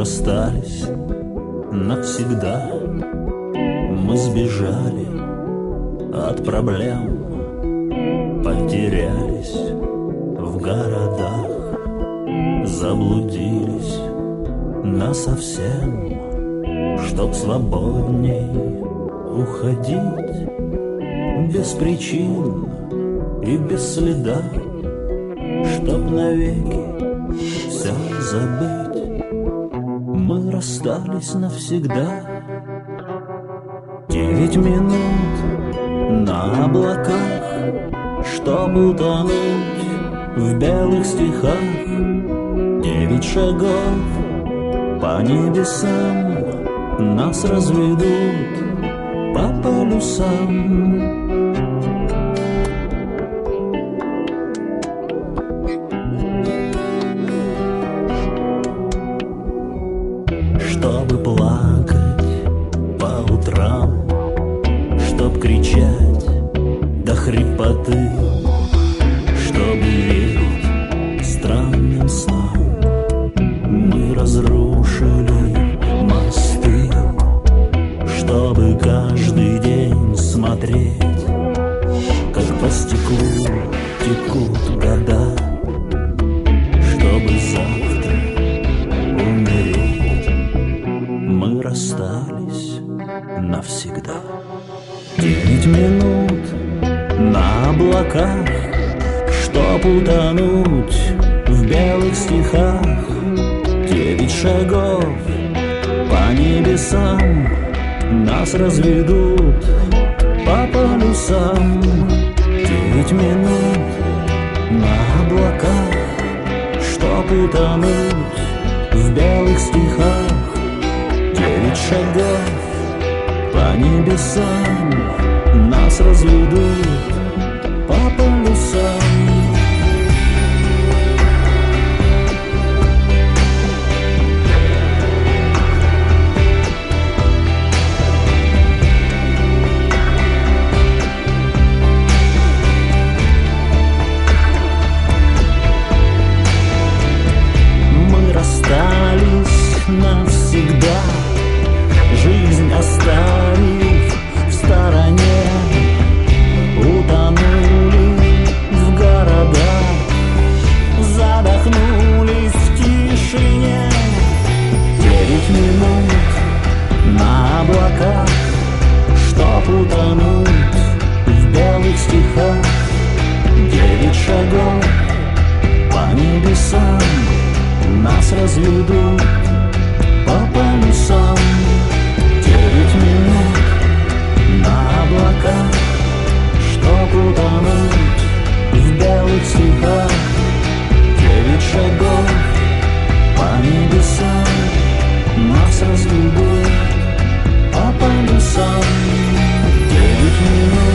расстались навсегда. Мы сбежали от проблем, потерялись в городах, заблудились насовсем, чтоб свободней уходить без причин и без следа, чтоб навеки все забыть. Мы расстались навсегда. 9 минут на облаках, чтоб утонуть в белых стихах. 9 шагов по небесам нас разведут по полюсам. Чтобы плакать по утрам, чтоб кричать до хрипоты, чтобы верить странным снам. Мы разрушили мосты, чтобы каждый день смотреть, как по стеклу текут года, чтобы завтра умереть. Мы расстались навсегда. 9 минут на облаках, чтоб утонуть в белых стихах. 9 шагов по небесам нас разведут по полюсам. 9 минут на облаках, чтоб утонуть в белых стихах. 9 шагов по небесам нас разведут по полюсам. Мы расстались навсегда, жизнь оставив в стороне, утонули в городах, задохнулись в тишине. 9 минут на облаках, чтоб утонуть в белых стихах. 9 шагов по небесам нас разведут по полюсам. 9 минут на облаках, чтоб утонуть в белых стихах. 9 шагов по небесам нас разведут по полюсам. 9 минут